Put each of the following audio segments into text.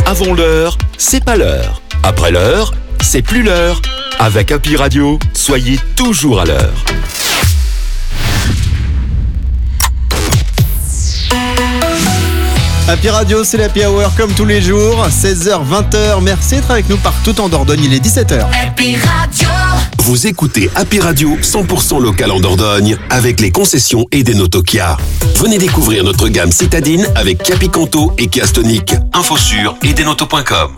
Avant l'heure, c'est pas l'heure. Après l'heure, c'est plus l'heure. Avec Happy Radio, soyez toujours à l'heure. Happy Radio, c'est l'Happy Hour comme tous les jours, 16h, 20h. Merci d'être avec nous partout en Dordogne, il est 17h. Happy Radio. Vous écoutez Happy Radio 100% local en Dordogne avec les concessions Eden Auto Kia. Venez découvrir notre gamme citadine avec Kia Picanto et Kia Stonic. Info sur edenauto.com.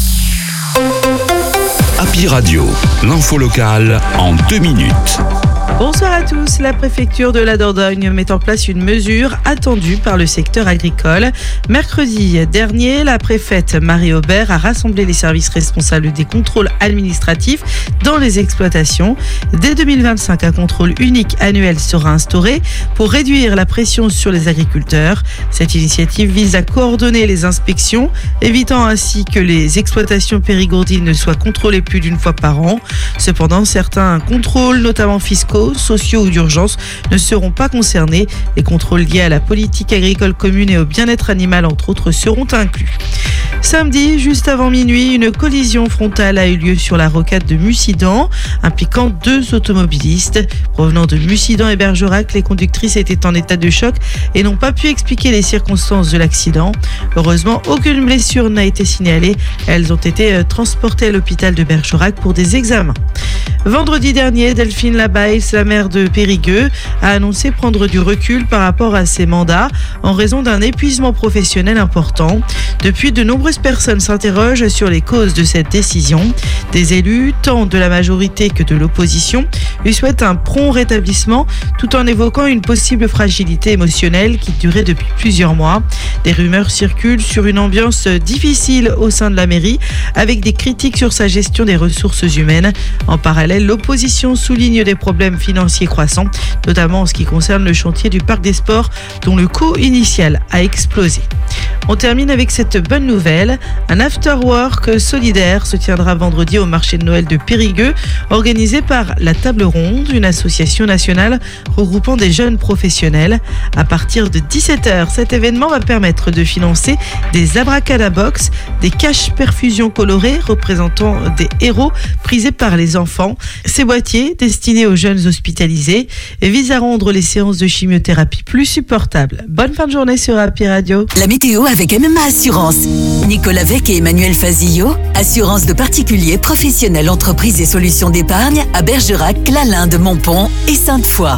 Happy Radio, l'info locale en 2 minutes. Bonsoir à tous. La préfecture de la Dordogne met en place une mesure attendue par le secteur agricole. Mercredi dernier, la préfète Marie Aubert a rassemblé les services responsables des contrôles administratifs dans les exploitations. Dès 2025, un contrôle unique annuel sera instauré pour réduire la pression sur les agriculteurs. Cette initiative vise à coordonner les inspections, évitant ainsi que les exploitations périgourdines ne soient contrôlées plus d'une fois par an. Cependant, certains contrôles, notamment fiscaux, sociaux ou d'urgence, ne seront pas concernés. Les contrôles liés à la politique agricole commune et au bien-être animal, entre autres, seront inclus. Samedi, juste avant minuit, une collision frontale a eu lieu sur la rocade de Mussidan, impliquant 2 automobilistes. Provenant de Mussidan et Bergerac, les conductrices étaient en état de choc et n'ont pas pu expliquer les circonstances de l'accident. Heureusement, aucune blessure n'a été signalée. Elles ont été transportées à l'hôpital de Bergerac pour des examens. Vendredi dernier, Delphine Labaille, la maire de Périgueux, a annoncé prendre du recul par rapport à ses mandats en raison d'un épuisement professionnel important. Depuis, de nombreuses personnes s'interrogent sur les causes de cette décision. Des élus, tant de la majorité que de l'opposition, lui souhaitent un prompt rétablissement tout en évoquant une possible fragilité émotionnelle qui durait depuis plusieurs mois. Des rumeurs circulent sur une ambiance difficile au sein de la mairie avec des critiques sur sa gestion des ressources humaines. En parallèle, l'opposition souligne des problèmes financiers croissants, notamment en ce qui concerne le chantier du parc des sports dont le coût initial a explosé. On termine avec cette bonne nouvelle. Un after-work solidaire se tiendra vendredi au marché de Noël de Périgueux, organisé par la Table Ronde, une association nationale regroupant des jeunes professionnels. À partir de 17h, cet événement va permettre de financer des abracadabox, des caches perfusion colorées représentant des héros prisés par les enfants. Ces boîtiers, destinés aux jeunes hospitalisés, visent à rendre les séances de chimiothérapie plus supportables. Bonne fin de journée sur Happy Radio. La météo avec MMA Assurance. Nicolas Vec et Emmanuel Fazillo, assurance de particuliers, professionnels, entreprises et solutions d'épargne à Bergerac, Clalinde, Montpont et Sainte-Foy.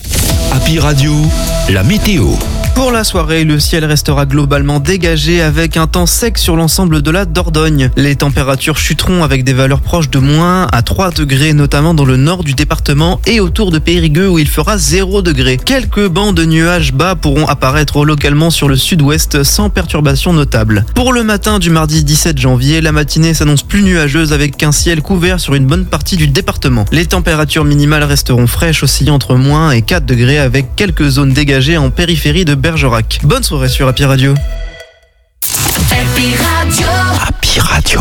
Happy Radio, la météo. Pour la soirée, le ciel restera globalement dégagé avec un temps sec sur l'ensemble de la Dordogne. Les températures chuteront avec des valeurs proches de moins à 3 degrés, notamment dans le nord du département et autour de Périgueux où il fera 0 degré. Quelques bancs de nuages bas pourront apparaître localement sur le sud-ouest sans perturbation notable. Pour le matin du mardi 17 janvier, la matinée s'annonce plus nuageuse avec un ciel couvert sur une bonne partie du département. Les températures minimales resteront fraîches, oscillant entre moins et 4 degrés avec quelques zones dégagées en périphérie de Bergerac. Bonne soirée sur Happy Radio. Happy Radio. Happy Radio.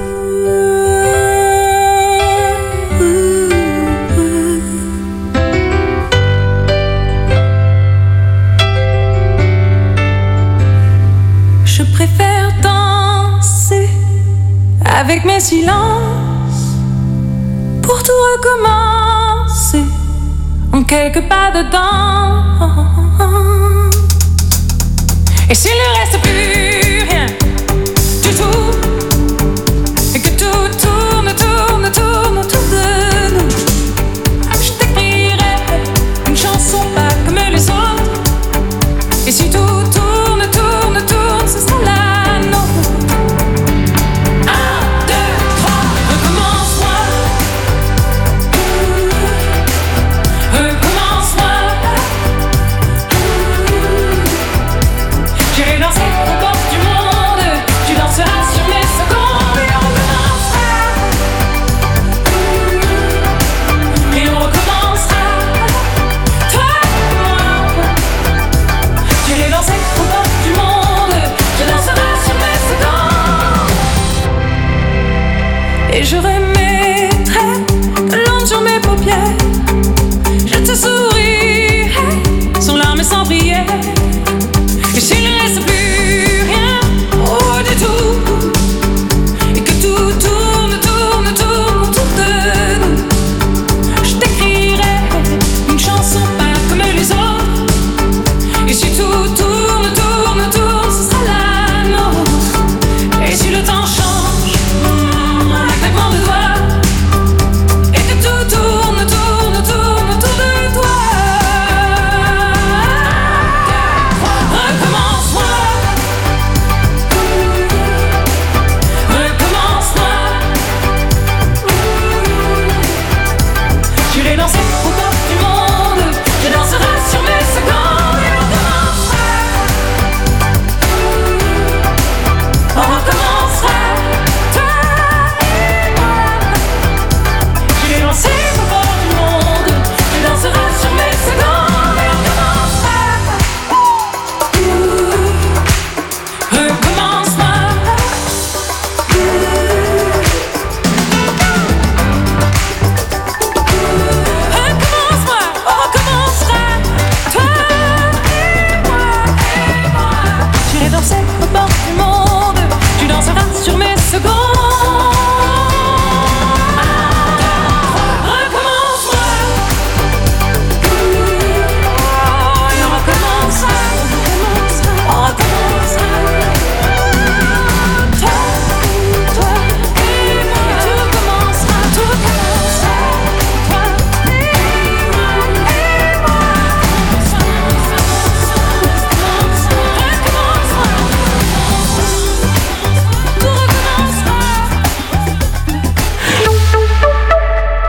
Je préfère danser avec mes silences pour tout recommencer en quelques pas dedans. Et s'il ne reste plus rien du tout, et que tout tourne autour de nous, je t'écrirai une chanson pas comme les autres. Et si tout tourne, ce sera la nôtre. 1, 2, 3, recommence-moi. Recommence-moi. J'irai danser au bord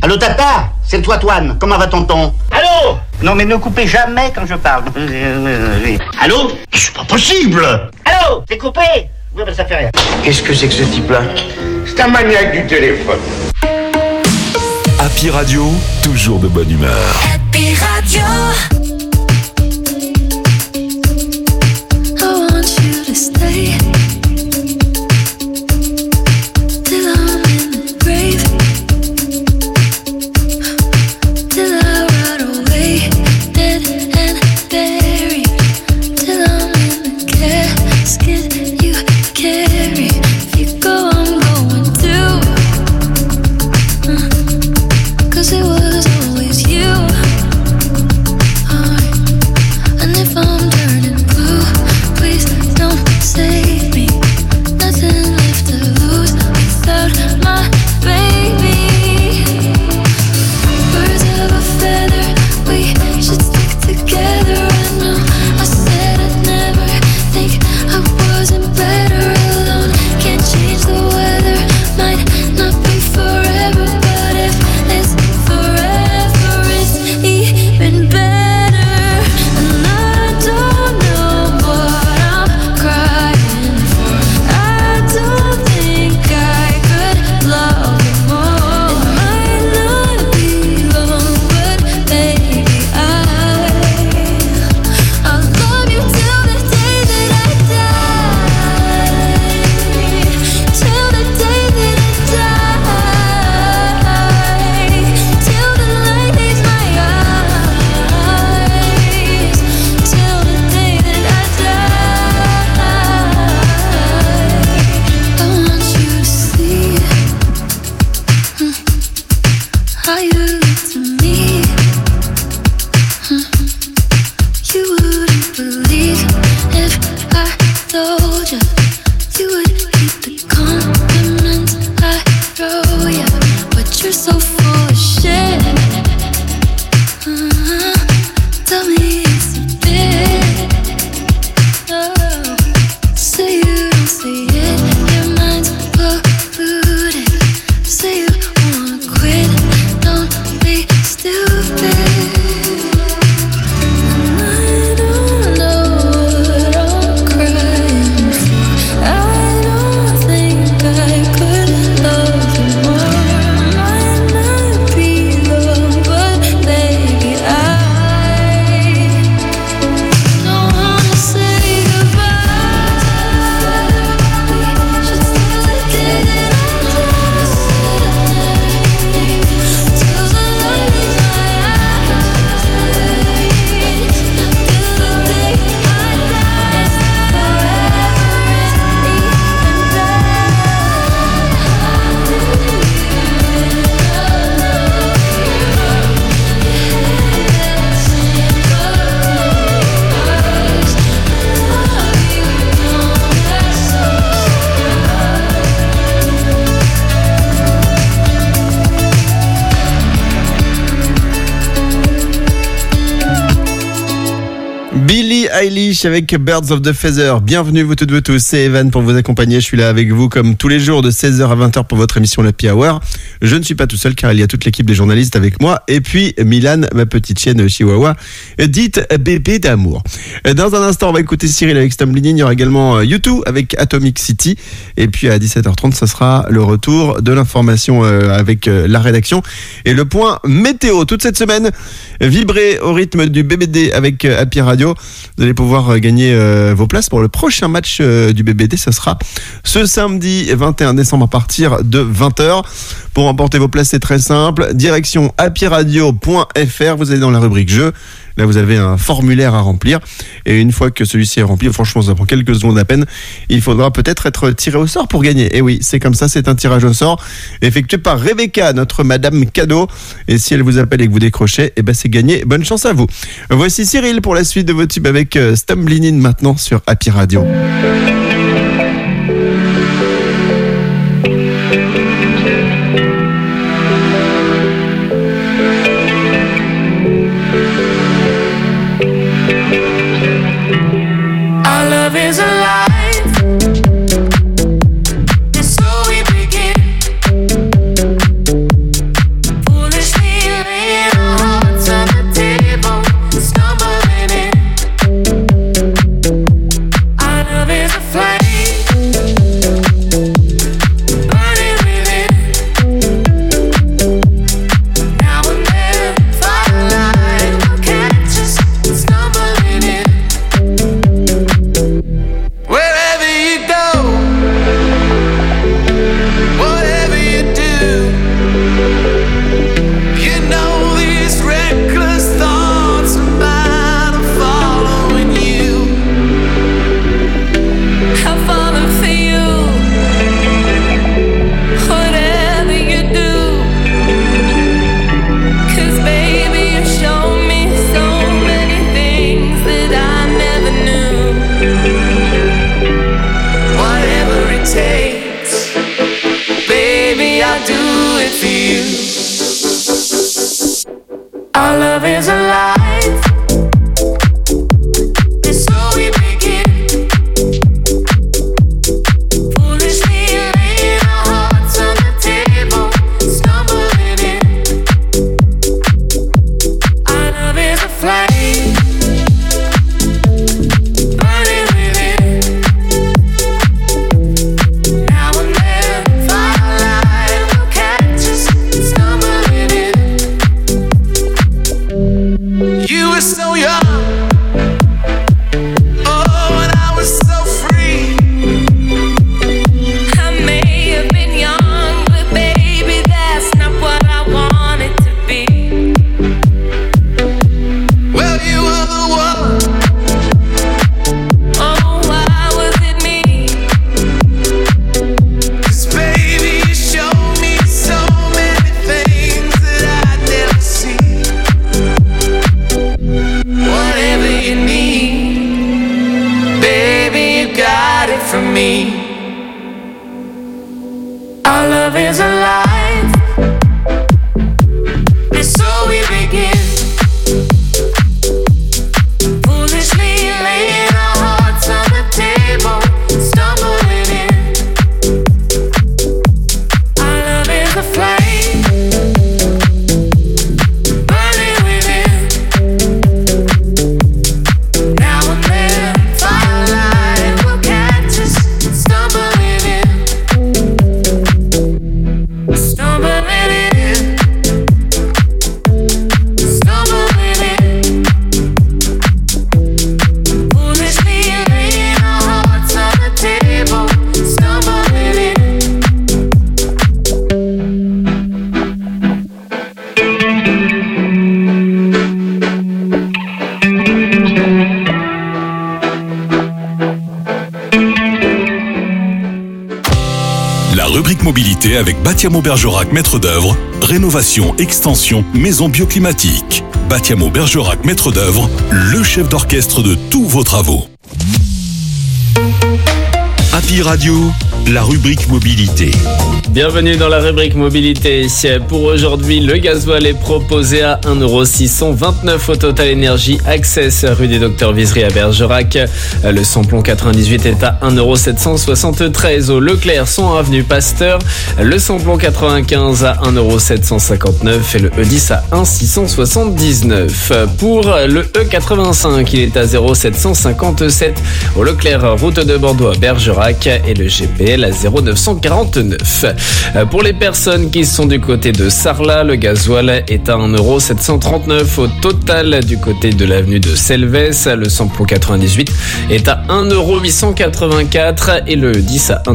Allô Tata, c'est le Toitoine, comment va tonton? Allô? Non mais ne coupez jamais quand je parle. Allô? C'est pas possible. Allô? C'est coupé? Oui, ben ça fait rien. Qu'est-ce que c'est que ce type-là? C'est un maniaque du téléphone. Happy Radio, toujours de bonne humeur. Happy Radio. I want you to stay till I'm in the grave, till I rot away, dead and buried, till I'm in the casket you carry. If you go, I'm going too, 'cause it was always you. And if I'm turning blue, please don't save me. Nothing left to lose without my baby. Birds of a feather, we should stick together. I know I said I'd never think I wasn't better alone. Can't change the weather, might not be forever, but if it's forever, it's even better. And I don't know what I'm crying for. I don't think I could love you more. It might not be long, but baby, I'll love you till the day that I die. Till the day that I die. Till the light leaves my eyes. Till the day that I die. I want you to see how you look to me. You wouldn't believe if I told you. You would hate the compliments I throw you, but you're so full of shit. Tell me it's a bit. Oh, say you don't see it. Your mind's polluted. Say you wanna quit. Don't be stupid. And I don't know what I'm crying for. I don't think I could love you more. Might not be love, but baby, I don't wanna say goodbye. We should still together till the light leaves my eyes. Till the day I die, forever is even Billie Eilish avec Birds of the Feather. Bienvenue vous toutes, vous tous, c'est Evan pour vous accompagner. Je suis là avec vous comme tous les jours de 16h à 20h pour votre émission l'Happy Hour. Je ne suis pas tout seul car il y a toute l'équipe des journalistes avec moi. Et puis Milan, ma petite chienne chihuahua, dite bébé d'amour. Dans un instant, on va écouter Cyril avec Stumbling. Il y aura également U2 avec Atomic City. Et puis à 17h30, ça sera le retour de l'information avec la rédaction. Et le point météo toute cette semaine. Vibrez au rythme du BBD avec Happy Radio. Vous allez pouvoir gagner vos places pour le prochain match du BBD. Ça sera ce samedi 21 décembre à partir de 20h. Pour remporter vos places, c'est très simple. Direction happyradio.fr. Vous allez dans la rubrique jeux. Là, vous avez un formulaire à remplir. Et une fois que celui-ci est rempli, franchement, ça prend quelques secondes à peine. Il faudra peut-être être tiré au sort pour gagner. Et oui, c'est comme ça, c'est un tirage au sort effectué par Rebecca, notre Madame Cadeau. Et si elle vous appelle et que vous décrochez, eh ben, c'est gagné. Bonne chance à vous. Voici Cyril pour la suite de vos tubes avec Stumbling In maintenant sur Happy Radio. Foolish me. Our love is alive, and so we begin. Foolishly laying our hearts on the table, stumbling in. Our love is a flame, burning within. Now and then, firelight will catch us, stumbling in. Stumbling in. Stumbling in. Foolishly laying our hearts on the table, stumbling in. La rubrique mobilité avec Batiamo Bergerac, maître d'œuvre, rénovation, extension, maison bioclimatique. Batiamo Bergerac, maître d'œuvre, le chef d'orchestre de tous vos travaux. Happy Radio, la rubrique mobilité. Bienvenue dans la rubrique mobilité. Pour aujourd'hui, le gasoil est proposé à 1,629 € au Total Énergie Access, rue des Docteurs Visery à Bergerac. Le samplon 98 est à 1,773 € au Leclerc, 100 avenue Pasteur. Le samplon 95 à 1,759 € et le E10 à 1,679 €. Pour le E85, il est à 0,757 € au Leclerc, route de Bordeaux à Bergerac, et le GPL à 0,949 €. Pour les personnes qui sont du côté de Sarlat, le gasoil est à 1,739 € au Total du côté de l'avenue de Selves. Le samplon 98 est à 1,884 € et le 10 à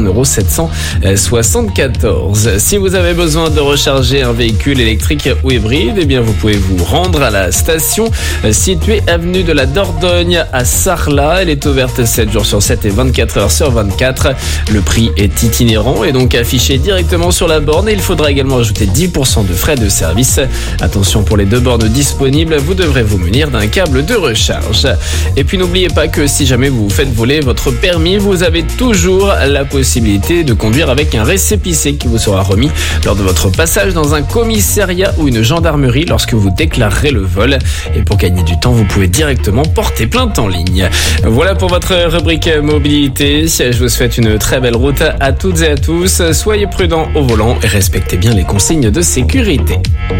1,774 €. Si vous avez besoin de recharger un véhicule électrique ou hybride, eh bien vous pouvez vous rendre à la station située avenue de la Dordogne à Sarlat. Elle est ouverte 7 jours sur 7 et 24 heures sur 24. Le prix est itinérant et donc affiché directement sur la borne, et il faudra également ajouter 10% de frais de service. Attention, pour les 2 bornes disponibles, vous devrez vous munir d'un câble de recharge. Et puis n'oubliez pas que si jamais vous vous faites voler votre permis, vous avez toujours la possibilité de conduire avec un récépissé qui vous sera remis lors de votre passage dans un commissariat ou une gendarmerie lorsque vous déclarerez le vol. Et pour gagner du temps, vous pouvez directement porter plainte en ligne. Voilà pour votre rubrique mobilité. Je vous souhaite une très belle route à toutes et à tous. Soyez prudents au volant et respectez bien les consignes de sécurité.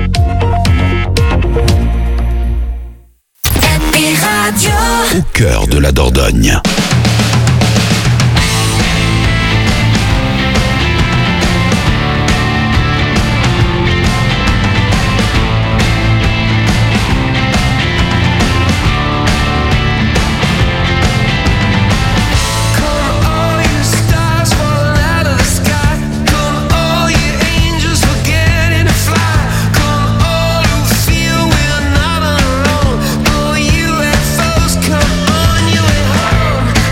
Au cœur de la Dordogne. Come on, you way home.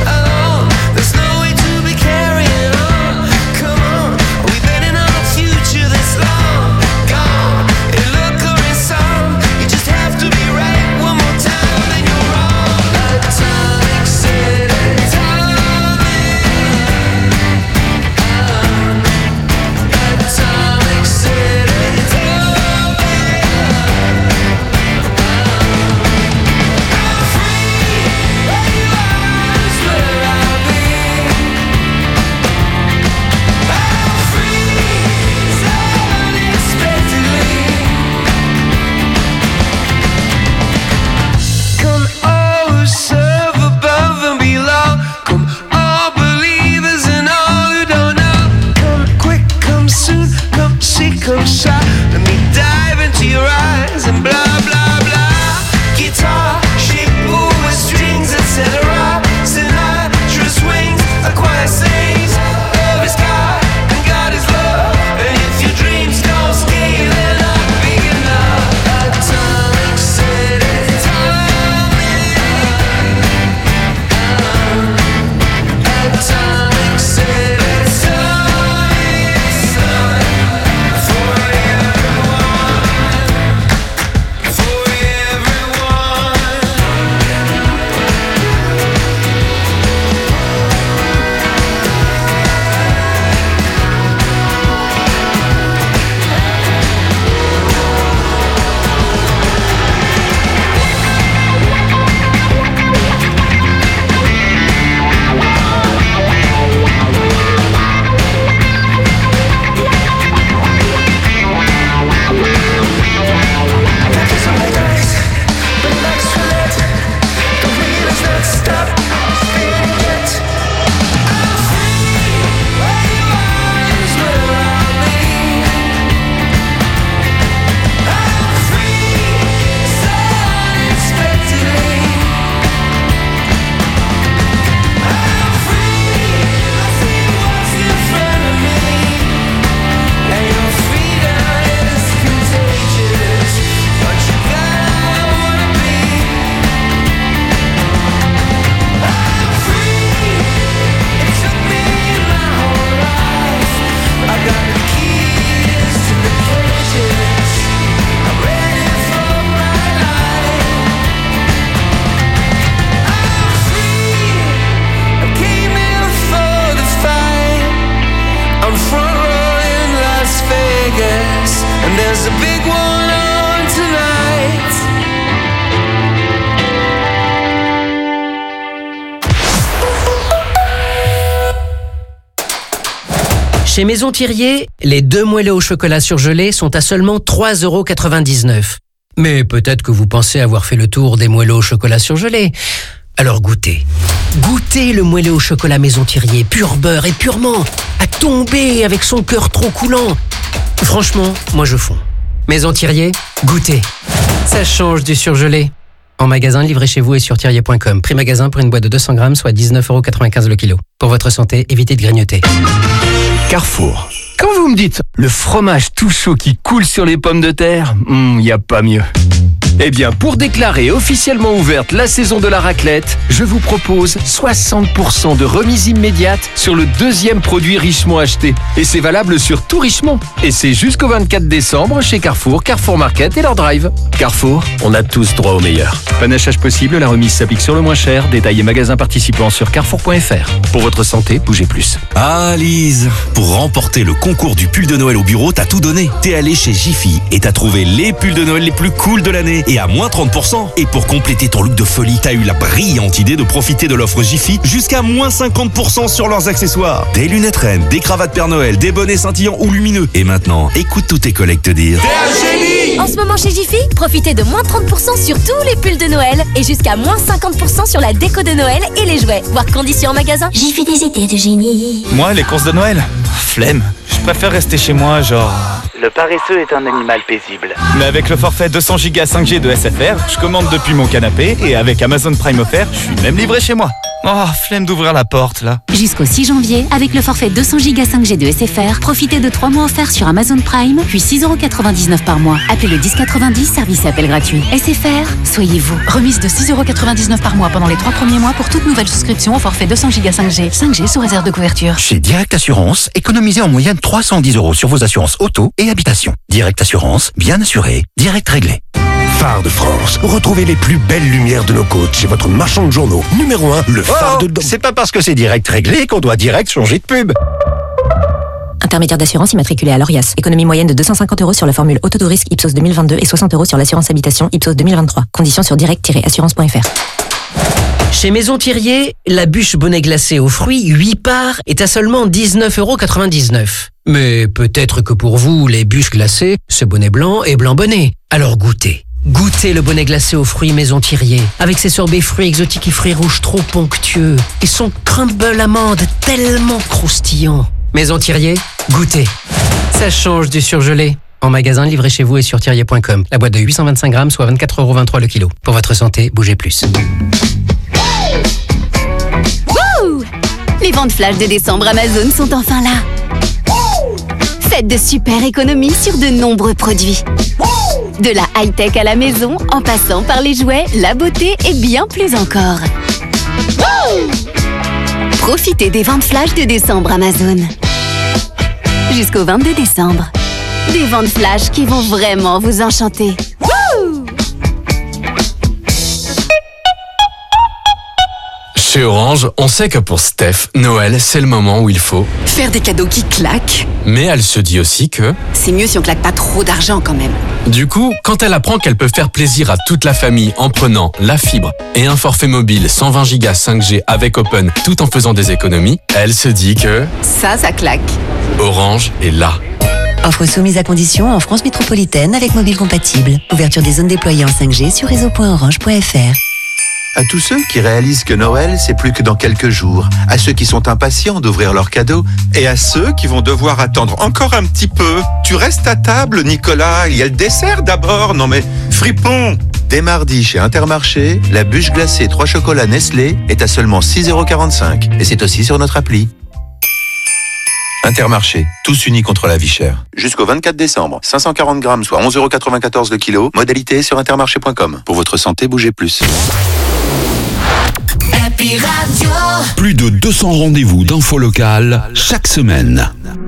Chez Maison Thirier, les 2 moelleux au chocolat surgelé sont à seulement 3,99 €. Mais peut-être que vous pensez avoir fait le tour des moelleux au chocolat surgelés. Alors goûtez. Goûtez le moelleux au chocolat Maison Thirier, pur beurre et purement, à tomber avec son cœur trop coulant. Franchement, moi je fonds. Maison Thirier, goûtez. Ça change du surgelé. En magasin, livré chez vous et sur thirier.com. Prix magasin pour une boîte de 200 grammes, soit 19,95 € le kilo. Pour votre santé, évitez de grignoter. Carrefour. Quand vous me dites le fromage tout chaud qui coule sur les pommes de terre, y a pas mieux. Eh bien, pour déclarer officiellement ouverte la saison de la raclette, je vous propose 60% de remise immédiate sur le 2e produit Richemont acheté. Et c'est valable sur tout Richemont. Et c'est jusqu'au 24 décembre chez Carrefour, Carrefour Market et leur drive. Carrefour, on a tous droit au meilleur. Panachage possible, la remise s'applique sur le moins cher. Détails et magasins participants sur carrefour.fr. Pour votre santé, bougez plus. Ah Lise, pour remporter le concours du pull de Noël au bureau, t'as tout donné. T'es allé chez Jiffy et t'as trouvé les pulls de Noël les plus cool de l'année et à moins 30%. Et pour compléter ton look de folie, t'as eu la brillante idée de profiter de l'offre Jiffy jusqu'à moins 50% sur leurs accessoires. Des lunettes reines, des cravates Père Noël, des bonnets scintillants ou lumineux. Et maintenant, écoute tous tes collègues te dire... T'es un génie! En ce moment chez Jiffy, profitez de moins 30% sur tous les pulls de Noël et jusqu'à moins 50% sur la déco de Noël et les jouets. Voir conditions en magasin. Jiffy, des idées de génie. Moi, les courses de Noël, flemme. Je préfère rester chez moi, genre... Le paresseux est un animal paisible. Mais avec le forfait 200 Go 5G de SFR, je commande depuis mon canapé et avec Amazon Prime offert, je suis même livré chez moi. Oh, flemme d'ouvrir la porte, là. Jusqu'au 6 janvier, avec le forfait 200 Go 5G de SFR, profitez de 3 mois offerts sur Amazon Prime, puis 6,99 € par mois. Appelez le 1090, service et appel gratuit. SFR, soyez vous. Remise de 6,99 € par mois pendant les 3 premiers mois pour toute nouvelle souscription au forfait 200 Go 5G. 5G sous réserve de couverture. Chez Direct Assurance, économisez en moyenne 310 € sur vos assurances auto et habitation. Direct Assurance, bien assuré, direct réglé. Phare de France. Retrouvez les plus belles lumières de nos côtes chez votre marchand de journaux. Numéro 1, le phare de... C'est pas parce que c'est direct réglé qu'on doit direct changer de pub. Intermédiaire d'assurance immatriculé à l'ORIAS. Économie moyenne de 250 € sur la formule auto de risque Ipsos 2022 et 60 € sur l'assurance habitation Ipsos 2023. Conditions sur direct-assurance.fr. Chez Maison Thirier, la bûche bonnet glacé aux fruits 8 parts est à seulement 19,99 €. Mais peut-être que pour vous, les bûches glacées, c'est bonnet blanc et blanc bonnet. Alors goûtez. Goûtez le bonnet glacé aux fruits Maison Thirier, avec ses sorbets fruits exotiques et fruits rouges trop ponctueux, et son crumble amande tellement croustillant. Maison Thirier, goûtez. Ça change du surgelé. En magasin, livré chez vous et sur thirier.com. La boîte de 825 grammes, soit 24,23 € le kilo. Pour votre santé, bougez plus. Wouh! Les ventes flash de décembre Amazon sont enfin là. Faites de super économies sur de nombreux produits. De la high-tech à la maison, en passant par les jouets, la beauté et bien plus encore. Profitez des ventes flash de décembre Amazon. Jusqu'au 22 décembre. Des ventes flash qui vont vraiment vous enchanter. Chez Orange, on sait que pour Steph, Noël, c'est le moment où il faut faire des cadeaux qui claquent. Mais elle se dit aussi que c'est mieux si on claque pas trop d'argent quand même. Du coup, quand elle apprend qu'elle peut faire plaisir à toute la famille en prenant la fibre et un forfait mobile 120 Go 5G avec Open tout en faisant des économies, elle se dit que ça claque. Orange est là. Offre soumise à condition en France métropolitaine avec mobile compatible. Ouverture des zones déployées en 5G sur réseau.orange.fr. À tous ceux qui réalisent que Noël, c'est plus que dans quelques jours, à ceux qui sont impatients d'ouvrir leurs cadeaux, et à ceux qui vont devoir attendre encore un petit peu. Tu restes à table, Nicolas, il y a le dessert d'abord, non mais fripon. Dès mardi, chez Intermarché, la bûche glacée 3 chocolats Nestlé est à seulement 6,45 €, et c'est aussi sur notre appli. Intermarché, tous unis contre la vie chère. Jusqu'au 24 décembre, 540 grammes, soit 11,94 € le kilo, modalité sur intermarché.com. Pour votre santé, bougez plus. Happy Radio. Plus de 200 rendez-vous d'infos locales chaque semaine.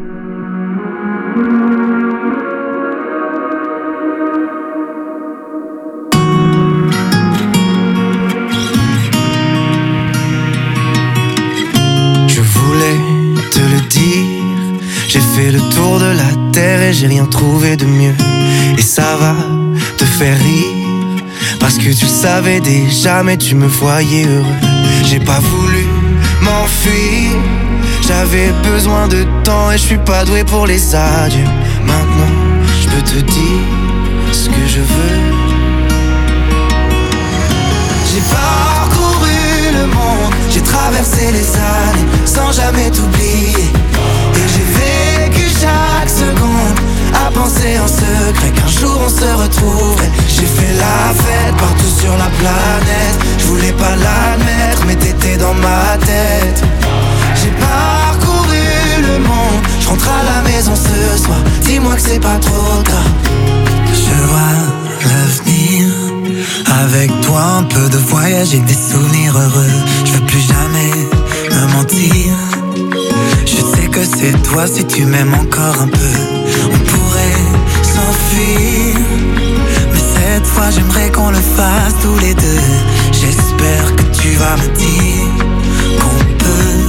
Je voulais te le dire, j'ai fait le tour de la terre et j'ai rien trouvé de mieux. Et ça va te faire rire, parce que tu le savais déjà, mais tu me voyais heureux. J'ai pas voulu m'enfuir, j'avais J'avais besoin de temps et je suis pas doué pour les adieux. Maintenant, je peux te dire ce que je veux. J'ai parcouru le monde, j'ai traversé les années sans jamais t'oublier. Et j'ai vécu chaque seconde à penser en secret qu'un jour on se retrouverait. J'ai fait la fête partout sur la planète. Je voulais pas l'admettre mais t'étais dans ma tête. J'ai parcouru le monde, je rentre à la maison ce soir. Dis-moi que c'est pas trop tard. Je vois l'avenir avec toi, un peu de voyage et des souvenirs heureux. Je veux plus jamais me mentir. Je sais que c'est toi si tu m'aimes encore un peu. On pourrait s'enfuir, mais cette fois j'aimerais qu'on le fasse tous les deux. J'espère que tu vas me dire qu'on peut.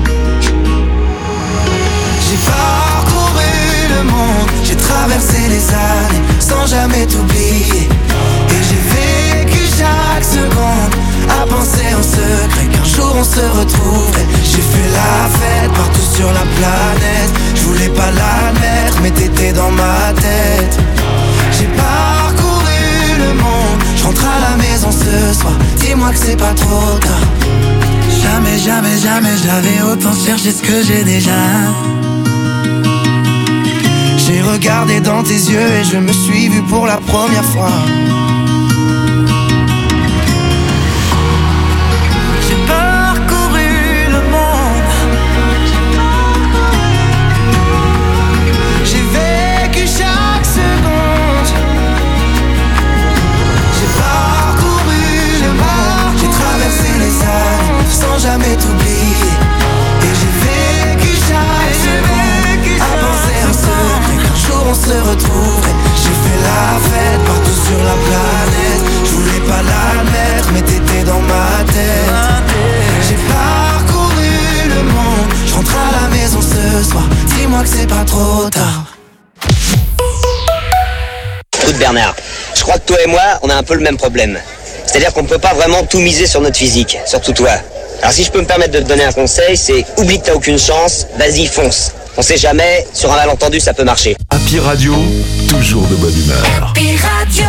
J'ai parcouru le monde, j'ai traversé les années sans jamais t'oublier. Et j'ai vécu chaque seconde à penser en secret qu'un jour on se retrouverait. J'ai fait la fête partout sur la planète. Je voulais pas l'admettre mais t'étais dans ma tête. J'ai parcouru le monde, je rentre à la maison ce soir. Dis-moi que c'est pas trop tard. Jamais, jamais, jamais j'avais autant cherché ce que j'ai déjà. J'ai regardé dans tes yeux et je me suis vu pour la première fois. J'ai parcouru le monde. J'ai vécu chaque seconde. J'ai parcouru le monde. J'ai traversé les années sans jamais t'oublier. Et j'ai vécu chaque seconde à penser en secret qu'un jour on se retrouverait. J'ai fait la fête partout sur la planète. Je voulais pas l'admettre mais t'étais dans ma tête. J'ai parcouru le monde, je rentre à la maison ce soir. Dis-moi que c'est pas trop tard. Écoute Bernard, je crois que toi et moi, on a un peu le même problème. C'est-à-dire qu'on ne peut pas vraiment tout miser sur notre physique, surtout toi. Alors si je peux me permettre de te donner un conseil, c'est oublie que t'as aucune chance, vas-y fonce. On sait jamais, sur un malentendu ça peut marcher. Happy Radio, toujours de bonne humeur. Happy Radio.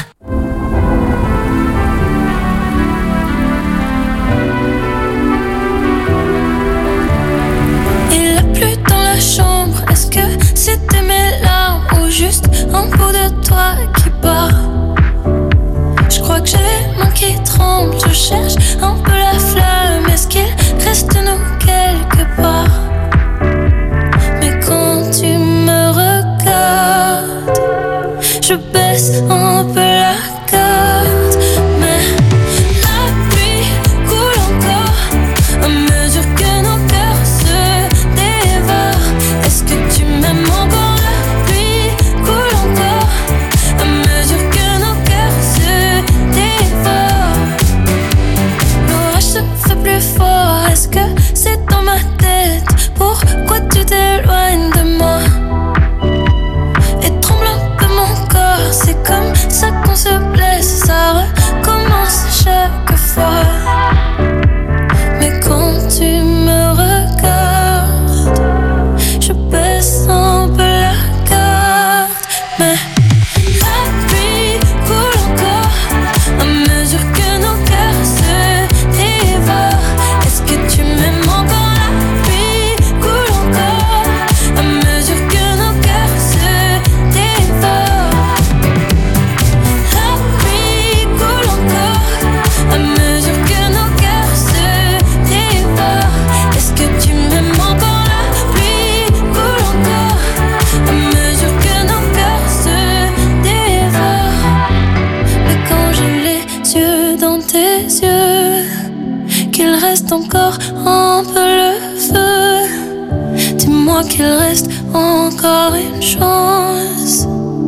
Il a plu dans la chambre. Est-ce que c'était mes larmes ou juste un bout de toi qui part? Je crois que j'ai les mains qui tremblent. Je cherche un peu la flamme. Est-ce qu'il reste de nous quelque part? Mais quand tu me regardes, je baisse un peu la garde. Mais la pluie coule encore à mesure que nos cœurs se dévorent. Est-ce que tu m'aimes encore? La pluie coule encore à mesure que nos cœurs se dévorent. L'orage se fait plus fort. Est-ce que c'est dans ma tête? Pourquoi tu t'éloignes de moi? Et tremble un peu mon corps. C'est comme ça qu'on se blesse. Ça recommence chaque fois. Mais quand tu me regardes, je baisse un peu la garde. Mais la pluie coule encore à mesure que nos cœurs se dévorent. Est-ce que tu m'aimes encore? La pluie coule encore à mesure que nos cœurs se dévorent. La pluie coule encore à mesure que nos cœurs se dévorent. Est-ce que tu m'aimes encore? La pluie coule encore à mesure que nos cœurs se dévorent. Mais quand j'ai les yeux dans tes yeux, qu'il reste encore un peu le feu. Dis-moi qu'il reste encore une chance.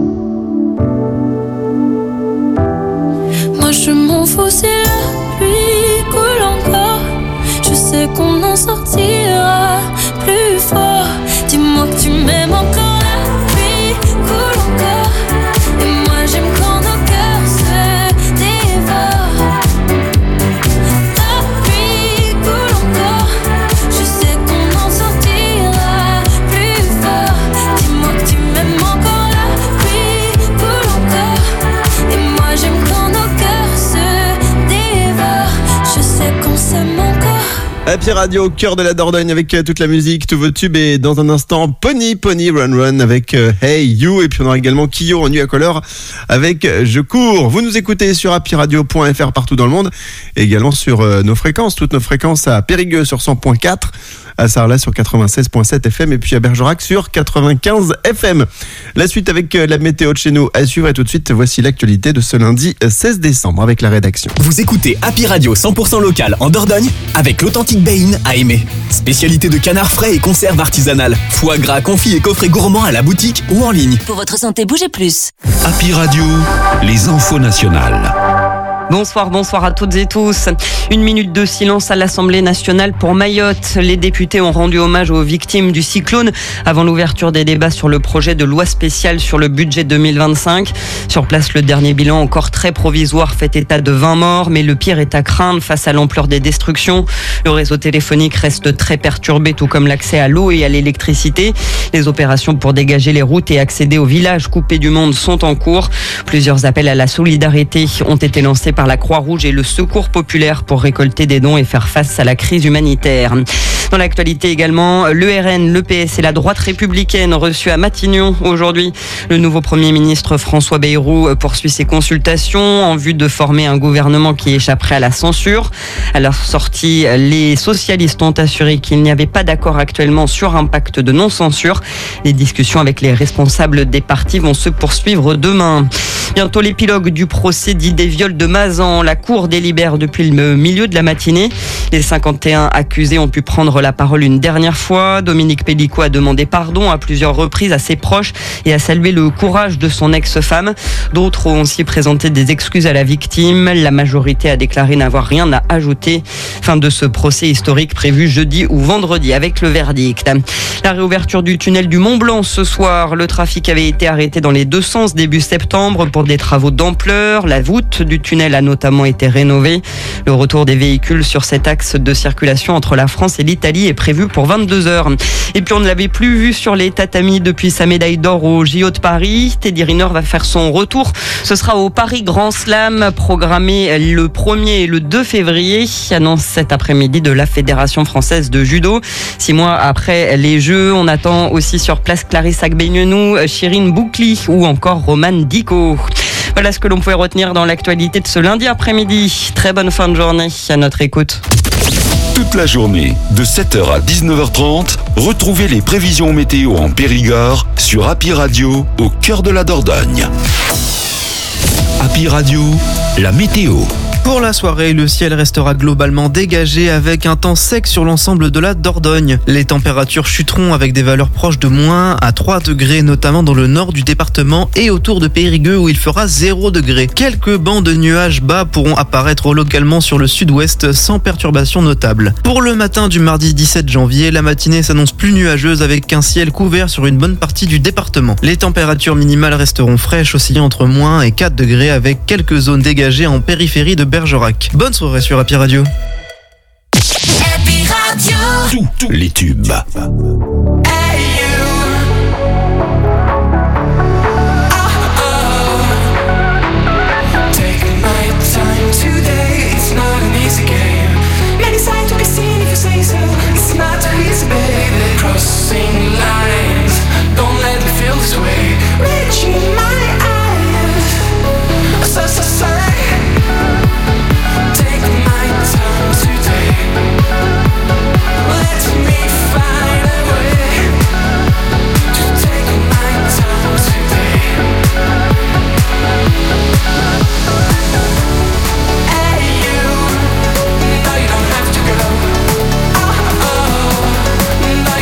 Moi je m'en fous si la pluie coule encore. Je sais qu'on en sortira plus fort. Dis-moi que tu m'aimes encore. La pluie coule encore. Et moi j'aime quand nos cœurs se dévorent. La pluie coule encore. Je sais qu'on en sortira Happy Radio, au cœur de la Dordogne avec toute la musique, tous vos tubes et dans un instant Pony Run Run avec Hey You et puis on aura également Kyo en nuit à couleur avec Je cours. Vous nous écoutez sur happyradio.fr partout dans le monde et également sur nos fréquences, toutes nos fréquences à Périgueux sur 100.4, à Sarlat sur 96.7 FM et puis à Bergerac sur 95 FM. La suite avec la météo de chez nous à suivre et tout de suite voici l'actualité de ce lundi 16 décembre avec la rédaction. Vous écoutez Happy Radio 100% local en Dordogne avec l'authentique Bein à aimer. Spécialité de canard frais et conserve artisanale. Foie gras, confit et coffrets gourmands à la boutique ou en ligne. Pour votre santé, bougez plus. Happy Radio, les infos nationales. Bonsoir à toutes et tous. 1 minute de silence à l'Assemblée nationale pour Mayotte. Les députés ont rendu hommage aux victimes du cyclone avant l'ouverture des débats sur le projet de loi spéciale sur le budget 2025. Sur place, le dernier bilan, encore très provisoire, fait état de 20 morts, mais le pire est à craindre face à l'ampleur des destructions. Le réseau téléphonique reste très perturbé, tout comme l'accès à l'eau et à l'électricité. Les opérations pour dégager les routes et accéder aux villages coupés du monde sont en cours. Plusieurs appels à la solidarité ont été lancés par la Croix-Rouge et le Secours populaire pour récolter des dons et faire face à la crise humanitaire. Dans l'actualité également, le RN, le PS et la droite républicaine reçus à Matignon aujourd'hui. Le nouveau Premier ministre François Bayrou poursuit ses consultations en vue de former un gouvernement qui échapperait à la censure. À leur sortie, les socialistes ont assuré qu'il n'y avait pas d'accord actuellement sur un pacte de non-censure. Les discussions avec les responsables des partis vont se poursuivre demain. Bientôt l'épilogue du procès dit des viols de Mazan. La cour délibère depuis le milieu de la matinée. Les 51 accusés ont pu prendre la parole une dernière fois. Dominique Pellicot a demandé pardon à plusieurs reprises à ses proches et a salué le courage de son ex-femme. D'autres ont aussi présenté des excuses à la victime. La majorité a déclaré n'avoir rien à ajouter. Fin de ce procès historique prévu jeudi ou vendredi avec le verdict. La réouverture du tunnel du Mont-Blanc ce soir. Le trafic avait été arrêté dans les deux sens début septembre pour des travaux d'ampleur. La voûte du tunnel a notamment été rénovée. Le retour des véhicules sur cet axe de circulation entre la France et l'Italie est prévu pour 22h. Et puis on ne l'avait plus vu sur les tatamis depuis sa médaille d'or au JO de Paris. Teddy Riner va faire son retour. Ce sera au Paris Grand Slam, programmé le 1er et le 2 février, annonce cet après-midi de la Fédération française de judo. 6 mois après les Jeux, on attend aussi sur place Clarisse Agbenienou, Chirine Boukli ou encore Romane Dico. Voilà ce que l'on pouvait retenir dans l'actualité de ce lundi après-midi. Très bonne fin de journée à notre écoute. Toute la journée, de 7h à 19h30, retrouvez les prévisions météo en Périgord sur Happy Radio, au cœur de la Dordogne. Happy Radio, la météo. Pour la soirée, le ciel restera globalement dégagé avec un temps sec sur l'ensemble de la Dordogne. Les températures chuteront avec des valeurs proches de moins à 3 degrés, notamment dans le nord du département et autour de Périgueux où il fera 0 degré. Quelques bancs de nuages bas pourront apparaître localement sur le sud-ouest sans perturbation notable. Pour le matin du mardi 17 janvier, la matinée s'annonce plus nuageuse avec un ciel couvert sur une bonne partie du département. Les températures minimales resteront fraîches, oscillant entre moins et 4 degrés avec quelques zones dégagées en périphérie de Bergerac. Bonne soirée sur Happy Radio. Happy Radio. Tous les tubes. Now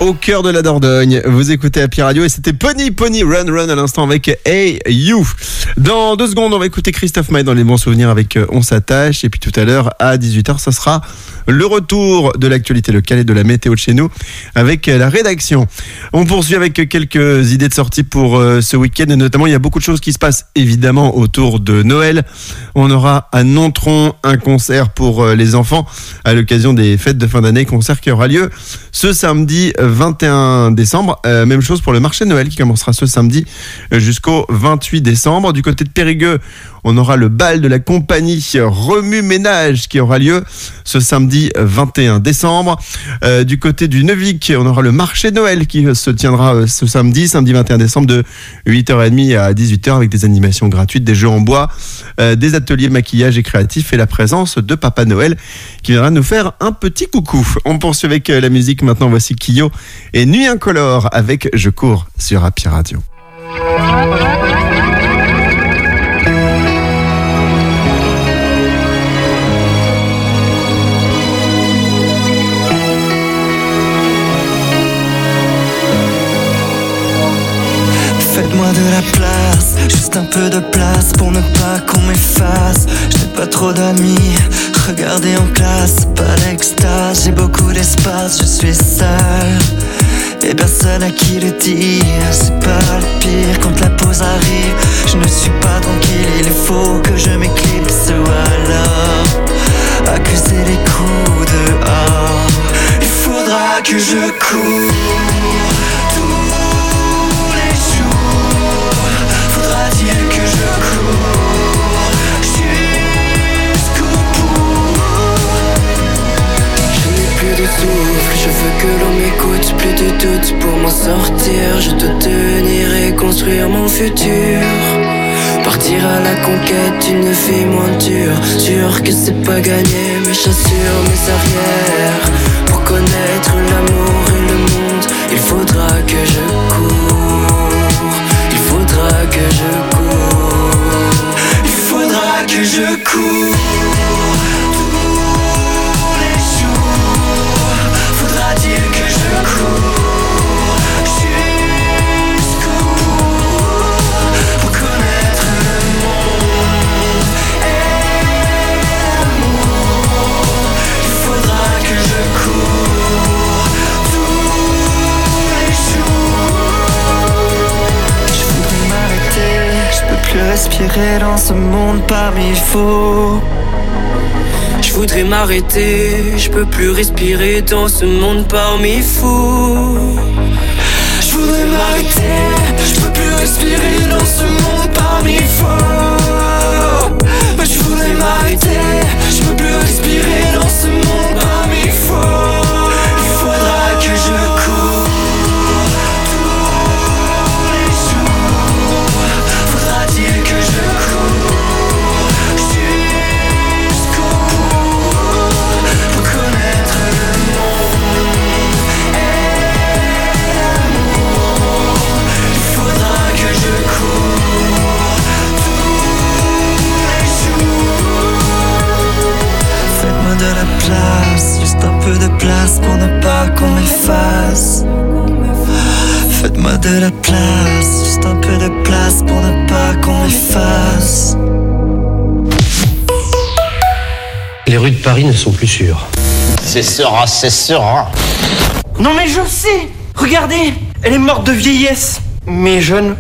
Au cœur de la Dordogne, vous écoutez Happy Radio et c'était Pony Run Run à l'instant avec Hey You. Dans 2 secondes, on va écouter Christophe Maé dans les bons souvenirs avec On s'attache. Et puis tout à l'heure, à 18h, ça sera le retour de l'actualité locale et de la météo de chez nous avec la rédaction. On poursuit avec quelques idées de sortie pour ce week-end et notamment, il y a beaucoup de choses qui se passent évidemment autour de Noël. On aura à Nontron un concert pour les enfants à l'occasion des fêtes de fin d'année, concert qui aura lieu ce samedi 21 décembre. Même chose pour le marché de Noël qui commencera ce samedi jusqu'au 28 décembre. Du côté de Périgueux, on aura le bal de la compagnie Remue Ménage qui aura lieu ce samedi 21 décembre. Du côté du Neuvic, on aura le marché de Noël qui se tiendra ce samedi 21 décembre de 8h30 à 18h avec des animations gratuites, des jeux en bois, des ateliers maquillage et créatifs et la présence de Papa Noël qui viendra nous faire un petit coucou. On poursuit avec la musique maintenant. Voici Kyo et Nuit Incolore avec Je cours sur Happy Radio. Faites-moi de la place, juste un peu de place pour ne pas qu'on m'efface. Je n'ai pas trop d'amis, regardez en classe, pas d'extase. J'ai beaucoup d'espace, je suis seul et personne à qui le dire. C'est pas le pire quand la pause arrive. Je ne suis pas tranquille, il faut que je m'éclipse ou alors accuser les coups dehors. Il faudra que je cours que je cours jusqu'au bout. Je n'ai plus de souffle, je veux que l'on m'écoute. Plus de doute pour m'en sortir. Je dois tenir et construire mon futur. Partir à la conquête d'une vie moins dure. Sûr que c'est pas gagné, mes chassures, mes arrières. Pour connaître l'amour et le monde, il faudra que je cours. Il faudra que je cours. Il faudra que je cours tous les jours. Faudra-t-il que je cours jusqu'au bout pour connaître le monde et l'amour. Il faudra que je cours tous les jours. Je voudrais m'arrêter, je peux plus respirer dans ce monde parmi faux. Je voudrais m'arrêter, je peux plus respirer dans ce monde parmi fous. Je voudrais m'arrêter, je peux plus respirer dans ce monde parmi faux. Je voudrais m'arrêter, je peux plus respirer dans ce monde parmi faux. Il faudra que je cours tous les jours. Faudra-t-il que je cours jusqu'au bout pour connaître le monde et l'amour. Il faudra que je cours tous les jours. Faites-moi de la place, juste un peu de place pour ne pas qu'on m'efface. Faites-moi de la place, juste un peu de place pour ne pas qu'on m'efface. Les rues de Paris ne sont plus sûres. C'est serein, c'est serein. Non mais je sais. Regardez, elle est morte de vieillesse, mais jeune.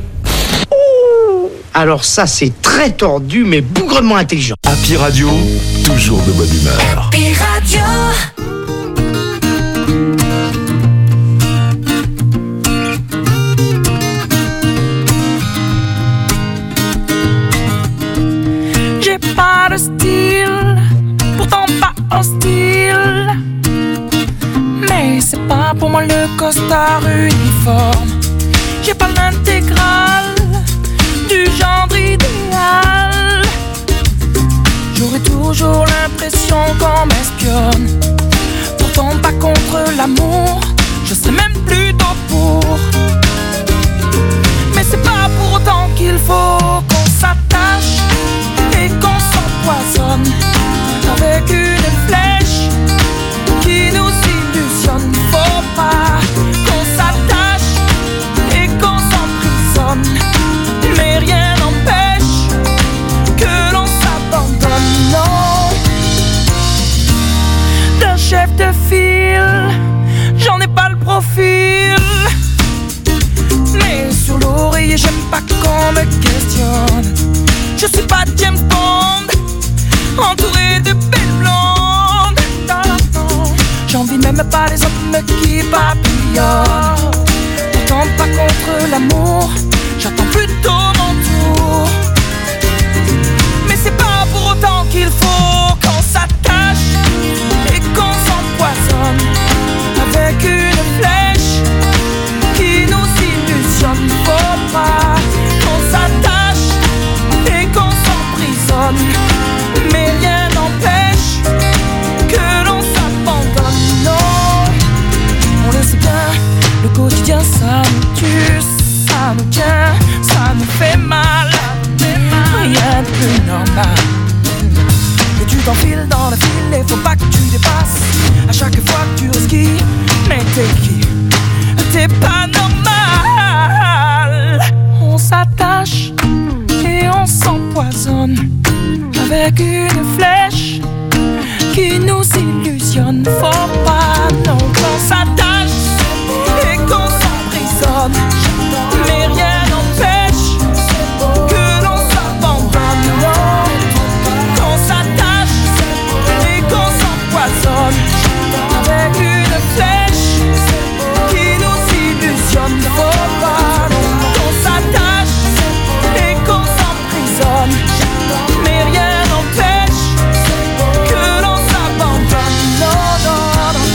Alors ça, c'est très tordu, mais bougrement intelligent. Happy Radio, toujours de bonne humeur. Happy Radio. J'ai pas de style, pourtant pas hostile. Mais c'est pas pour moi le costard uniforme. J'ai pas l'intégrale du genre idéal. J'aurais toujours l'impression qu'on m'espionne. Pourtant pas contre l'amour, je sais même plutôt pour. Mais c'est pas pour autant qu'il faut qu'on s'attache et qu'on s'empoisonne avec une flèche qui nous illusionne. Faut pas qu'on rien n'empêche que l'on s'abandonne, non. D'un chef de file, j'en ai pas le profil, mais sur l'oreiller j'aime pas qu'on me questionne. Je suis pas James Bond, entouré de belles blondes. J'envie même pas les hommes qui papillonnent. Pourtant pas contre l'amour, j'attends plutôt mon tour. Mais c'est pas pour autant qu'il faut qu'on s'attache et qu'on s'empoisonne avec une flèche qui nous illusionne. Faut pas qu'on s'attache et qu'on s'emprisonne, mais rien n'empêche que l'on s'abandonne, non. On le sait bien, le quotidien ça nous tue, ça nous tient, ça nous fait mal. Rien de plus normal. Et tu t'enfiles dans la file et faut pas que tu dépasses à chaque fois que tu resquilles. Mais t'es qui? T'es pas normal. On s'attache et on s'empoisonne avec une flèche qui nous illusionne. Faut pas, non, qu'on s'attache et qu'on s'emprisonne, mais rien n'empêche que l'on s'abandonne, non. Qu'on s'attache et qu'on s'empoisonne avec une flèche qui nous illusionne. Faut pas, non, qu'on s'attache et qu'on s'emprisonne, mais rien n'empêche que l'on s'abandonne, non, non, non.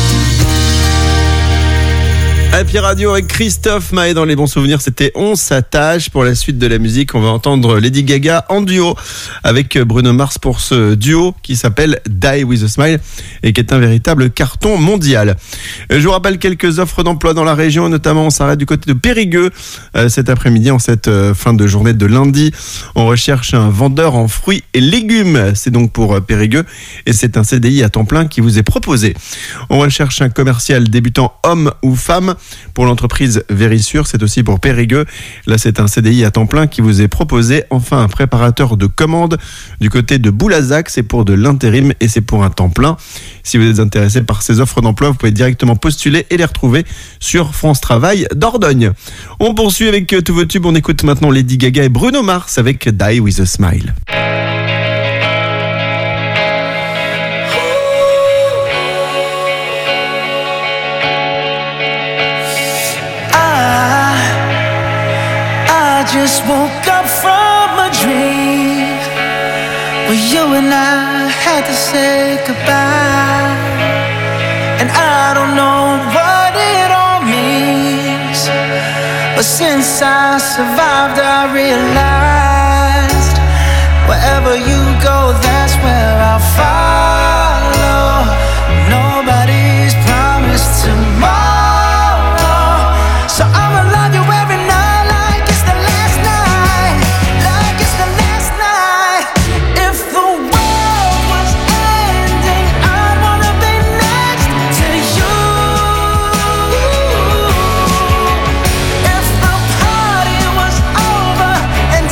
Happy Radio avec Christophe Maé dans les bons souvenirs, c'était On s'attache. Pour la suite de la musique, on va entendre Lady Gaga en duo avec Bruno Mars pour ce duo qui s'appelle Die With A Smile et qui est un véritable carton mondial. Je vous rappelle quelques offres d'emploi dans la région, notamment on s'arrête du côté de Périgueux cet après-midi, en cette fin de journée de lundi. On recherche un vendeur en fruits et légumes, c'est donc pour Périgueux et c'est un CDI à temps plein qui vous est proposé. On recherche un commercial débutant homme ou femme pour l'entreprise Vérissure, c'est aussi pour Périgueux. Là, c'est un CDI à temps plein qui vous est proposé. Enfin, un préparateur de commandes du côté de Boulazac, c'est pour de l'intérim et c'est pour un temps plein. Si vous êtes intéressé par ces offres d'emploi, vous pouvez directement postuler et les retrouver sur France Travail Dordogne. On poursuit avec tous vos tubes. On écoute maintenant Lady Gaga et Bruno Mars avec Die With A Smile. I just woke up from a dream where you and I had to say goodbye, and I don't know what it all means, but since I survived I realized wherever you go, that's where I'll follow. Nobody's promised tomorrow, so I'ma love you every night. And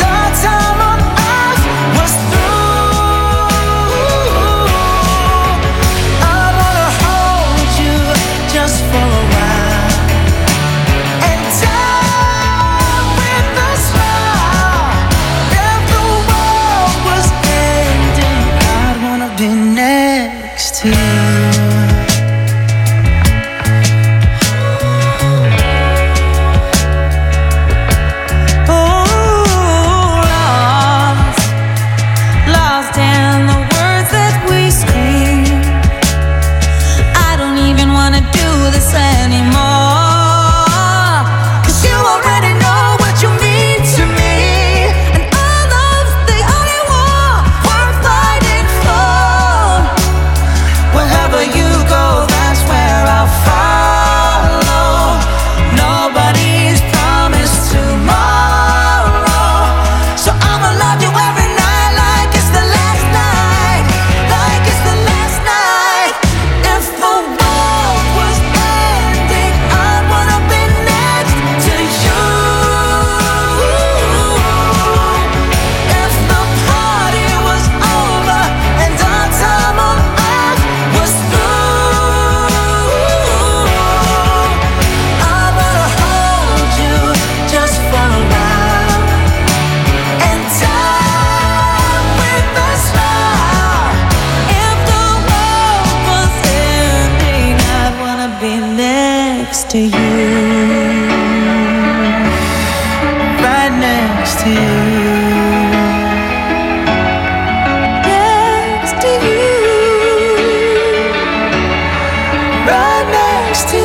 next to you. Next to you. Right next to you.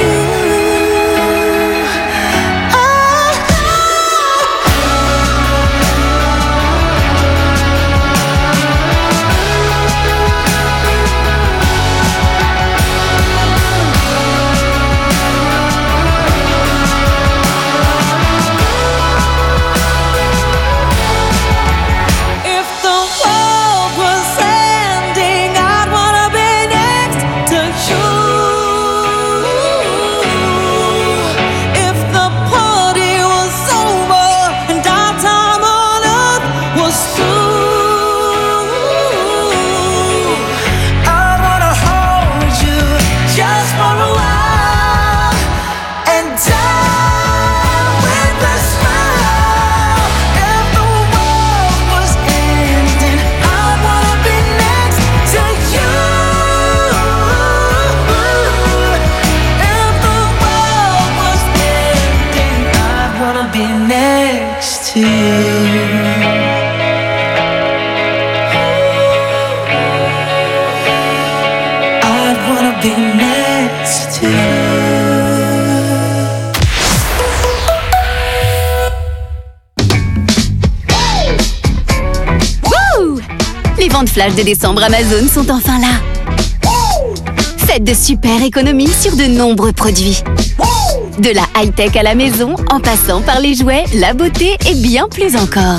Flash de décembre Amazon sont enfin là. Faites de super économies sur de nombreux produits. De la high-tech à la maison, en passant par les jouets, la beauté et bien plus encore.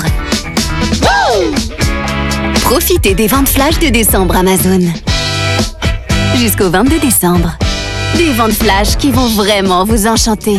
Profitez des ventes flash de décembre Amazon. Jusqu'au 22 décembre. Des ventes flash qui vont vraiment vous enchanter.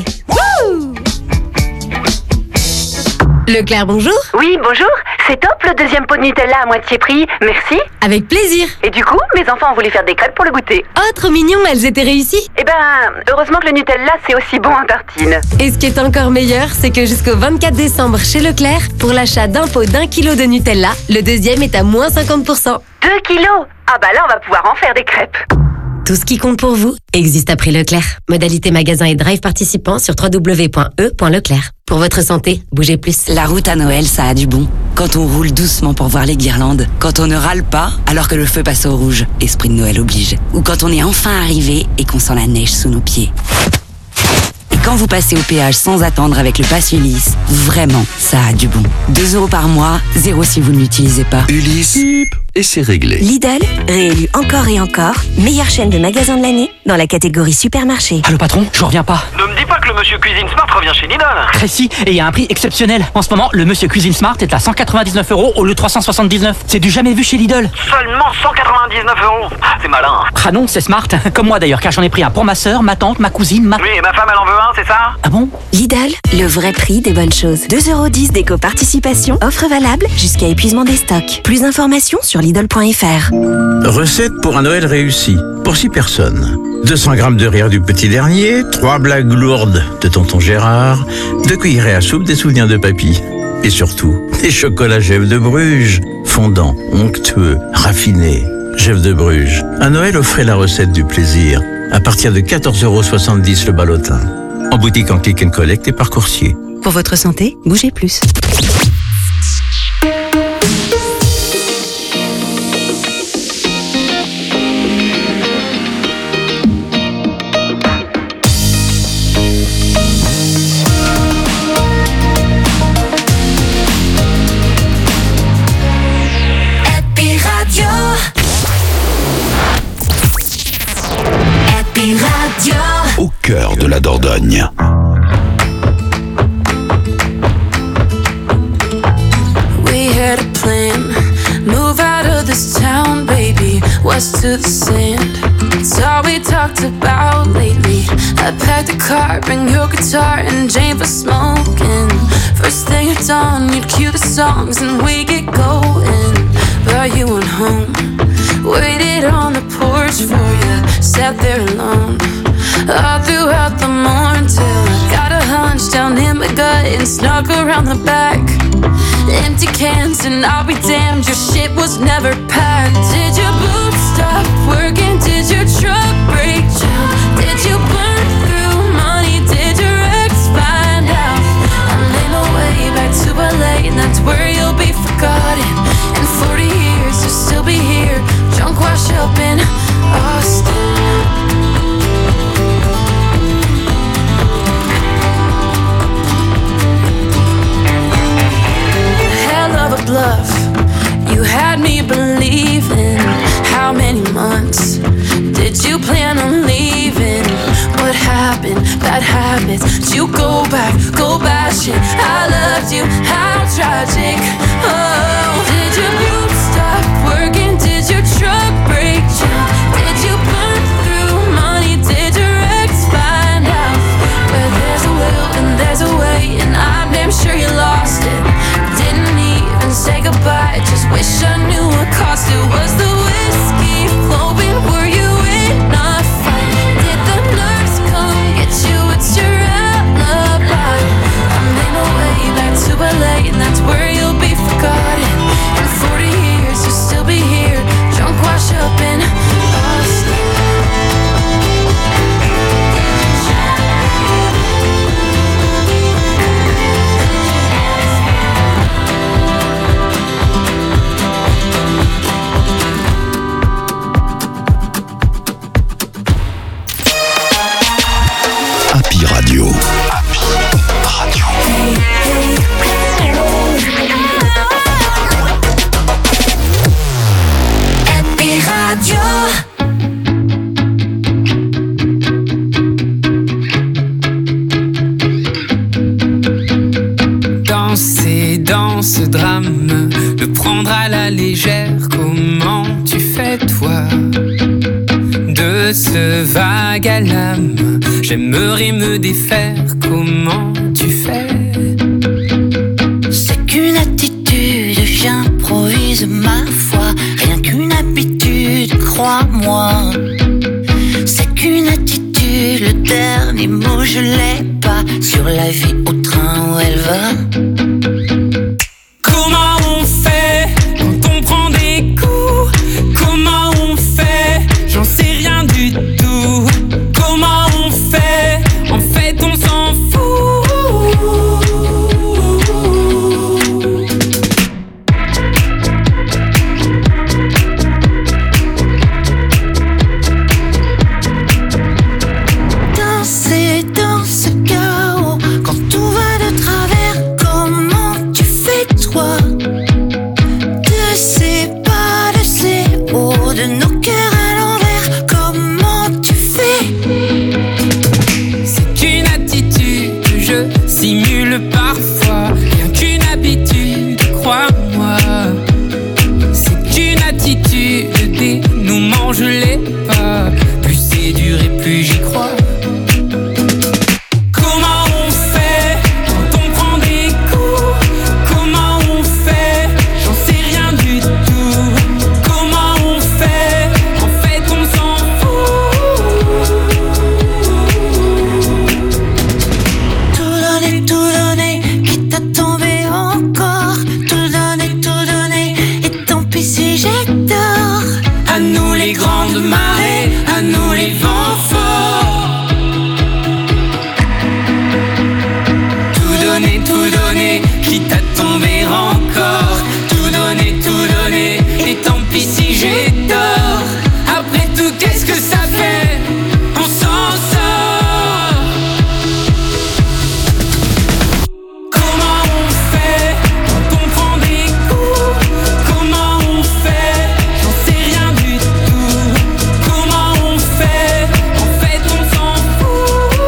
Leclerc, bonjour. Oui, bonjour. C'est top le deuxième pot de Nutella à moitié prix. Merci. Avec plaisir. Et du coup, mes enfants ont voulu faire des crêpes pour le goûter. Oh, trop mignon, elles étaient réussies. Eh ben, heureusement que le Nutella, c'est aussi bon en tartine. Et ce qui est encore meilleur, c'est que jusqu'au 24 décembre chez Leclerc, pour l'achat d'un pot d'1 kilo de Nutella, le deuxième est à moins 50%. 2 kilos. Ah bah là, on va pouvoir en faire des crêpes. Tout ce qui compte pour vous existe à prix Leclerc. Modalité magasin et drive participants sur www.e.leclerc. Pour votre santé, bougez plus. La route à Noël, ça a du bon. Quand on roule doucement pour voir les guirlandes. Quand on ne râle pas alors que le feu passe au rouge. Esprit de Noël oblige. Ou quand on est enfin arrivé et qu'on sent la neige sous nos pieds. Et quand vous passez au péage sans attendre avec le pass Ulysse, vraiment, ça a du bon. 2 € par mois, 0 si vous ne l'utilisez pas. Ulysse, et c'est réglé. Lidl, réélu encore et encore, meilleure chaîne de magasins de l'année dans la catégorie supermarché. Allô patron, je reviens pas. Ne me dis pas que le monsieur Cuisine Smart revient chez Lidl. Précis, et il y a un prix exceptionnel. En ce moment, le monsieur Cuisine Smart est à 199 € au lieu de 379. C'est du jamais vu chez Lidl. Seulement 199 €. C'est malin. Ah non, c'est smart. Comme moi d'ailleurs, car j'en ai pris un pour ma sœur, ma tante, ma cousine, ma... Oui, et ma femme elle en veut un, c'est ça? Ah bon? Lidl, le vrai prix des bonnes choses. 2,10 € d'éco-participation, offre valable jusqu'à épuisement des stocks. Plus d'informations sur Lidl.fr. Recette pour un Noël réussi, pour 6 personnes. 200 grammes de rire du petit dernier, 3 blagues lourdes de tonton Gérard, 2 cuillerées à soupe des souvenirs de papy. Et surtout, des chocolats Gève de Bruges, fondants, onctueux, raffinés. Gève de Bruges. À Noël, offrez la recette du plaisir. À partir de 14,70 € le ballotin. En boutique en click and collect et par coursier. Pour votre santé, bougez plus. Au cœur de la Dordogne. We had a plan, move out of this town, baby, west to the sand. It's all we talked about lately. I packed a car, bring your guitar and Jane for smoking. First thing at dawn, you'd cue the songs and we get going. But you went home, waited on the porch for you, sat there alone. All throughout the morning till I got a hunch down in my gut and snuck around the back. Empty cans and I'll be damned, your shit was never packed. Did your boots stop working? Did your truck break down? Did you burn through money? Did your ex find out? I made my way back to LA and watching. I loved you, how tragic. Oh, did your boot stop working? Did your truck break down? Did you burn through money? Did your ex find out? Where there's a will and there's a way, and I'm damn sure you lost it. Didn't even say goodbye, just wish I knew what cost it. Was the whiskey flowing? Were you in a fight? Did the nurse come get you? It's your alibi. I made my way back to LA, and that's where you'll be forgotten. In 40 years you'll still be here, drunk, wash up in Austin. Happy Radio. Happy Radio. Danser dans ce drame, le prendre à la légère, comment tu fais toi? De ce vague à l'âme, j'aimerais me défaire, comment tu fais? C'est qu'une attitude, j'improvise ma foi, rien qu'une habitude, crois-moi. C'est qu'une attitude, le dernier mot je l'ai pas, sur la vie au train où elle va. Comment on fait quand on prend des coups? Comment on fait? J'en sais rien du tout. Comment on fait? En fait on s'en fout. Danser dans ce chaos, quand tout va de travers, comment tu fais toi? De ces pas, de ces hauts, de nos cœurs à l'envers, comment tu fais? C'est qu'une attitude, je simule parfois, rien qu'une habitude, crois-moi. C'est qu'une attitude, le dénouement je l'ai pas, plus c'est dur et plus j'y crois. Comment on fait quand on prend des coups? Comment on fait? J'en sais rien du tout. Comment on fait? En fait on s'en Tout donner, quitte à tomber encore. Tout donner, et tant pis si j'ai tort. À nous les grandes marées, à nous les vents forts. Tout donner, quitte à tomber encore. Tout donner, et tant pis si j'ai tort. Après tout, qu'est-ce que ça fait? On s'en sort. Comment on fait quand on prend des coups? Comment on fait? J'en sais rien du tout. Comment on fait? En fait on s'en fout.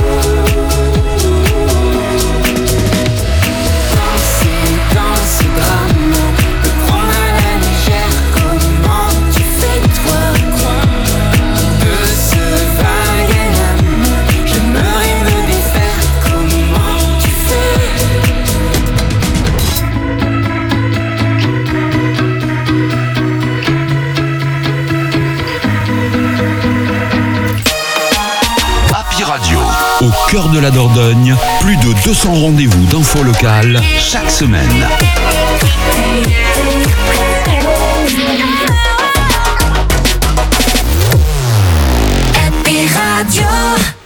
Danser dans ce drame, le prendre à la légère, comment tu fais toi? De ce vague à l'âme, j'aimerais me défaire, comment tu fais? Happy Radio. Au cœur de la Dordogne, plus de 200 rendez-vous d'infos locales chaque semaine. Happy Radio.